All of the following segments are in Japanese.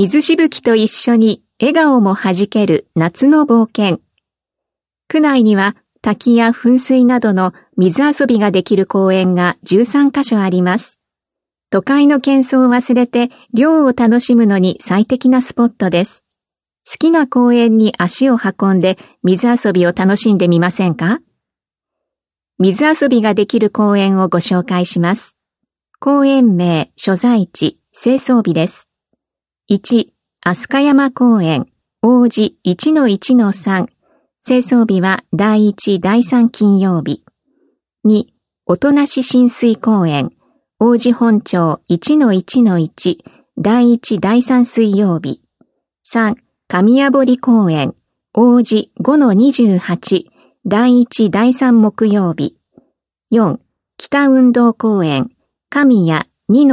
水しぶきと一緒に笑顔もはじける夏の冒険。区内には滝や噴水などの水遊びができる公園が13カ所あります。都会の喧騒を忘れて涼を楽しむのに最適なスポットです。好きな公園に足を運んで水遊びを楽しんでみませんか？水遊びができる公園をご紹介します。公園名、所在地、清掃日です。1、飛鳥山公園、王子 1-1-3、清掃日は第1、第3金曜日。2、音無親水公園、王子本町 1-1-1、第1、第3水曜日。3、神谷堀公園、王子 5-28、第1、第3木曜日。4、北運動公園、神谷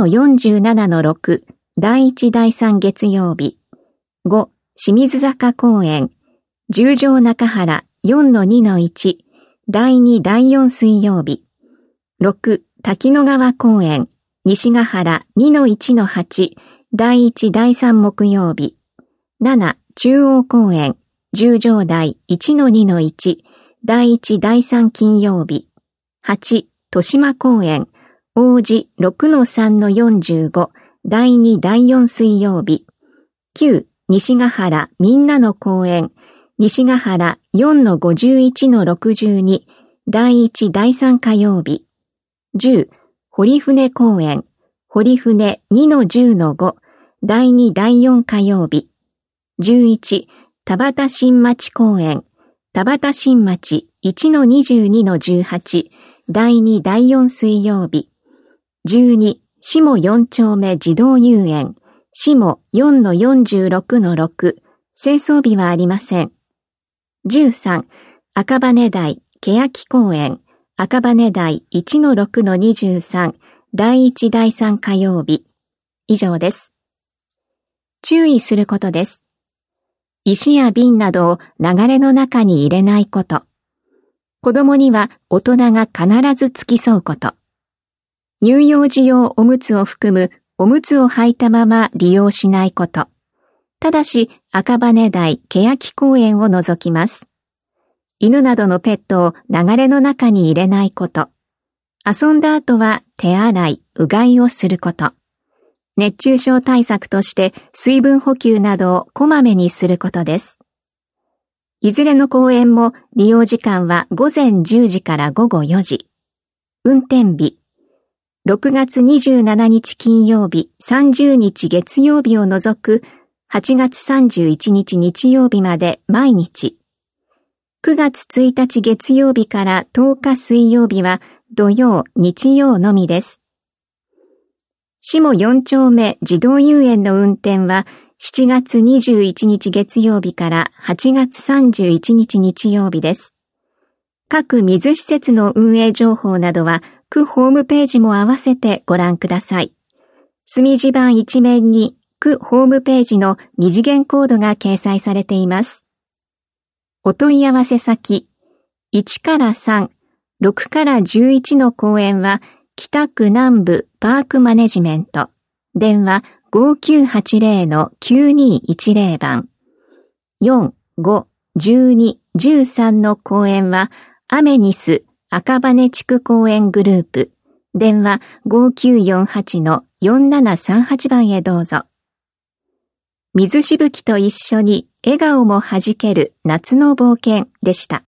2-47-6、第1、第3月曜日。5、清水坂公園、十条中原 4-2-1、第2、第4水曜日。6、滝野川公園、西ヶ原 2-1-8、第1、第3木曜日。7、中央公園、十条台 1-2-1、第1、第3金曜日。8、豊島公園、王子 6-3-45、第2、第4水曜日。9、西ヶ原みんなの公園、西ヶ原 4-51-62、第1、第3火曜日。10、堀船公園、堀船 2-10-5、第2、第4火曜日。11、田端新町公園、田端新町 1-22-18、第2、第4水曜日。12、下4丁目児童遊園、下 4-46-6、清掃日はありません。13、赤羽台、欅公園、赤羽台 1-6-23、第1、第3火曜日。以上です。注意することです。石や瓶などを流れの中に入れないこと。子供には大人が必ず付き添うこと。乳幼児用おむつを含むおむつを履いたまま利用しないこと。ただし赤羽台、欅公園を除きます。犬などのペットを流れの中に入れないこと。遊んだ後は手洗い、うがいをすること。熱中症対策として水分補給などをこまめにすることです。いずれの公園も利用時間は午前10時から午後4時。運転日。6月27日金曜日、30日月曜日を除く8月31日日曜日まで毎日。9月1日月曜日から10日水曜日は土曜、日曜のみです。下4丁目児童遊園の運転は7月21日月曜日から8月31日日曜日です。各水施設の運営情報などは区ホームページも合わせてご覧ください。隅地板一面に区ホームページの二次元コードが掲載されています。お問い合わせ先、1から3、6から11の公園は北区南部パークマネジメント。電話5980-9210番。4、5、12、13の公園はアメニス赤羽地区公園グループ。電話5948-4738番へどうぞ。水しぶきと一緒に笑顔もはじける夏の冒険でした。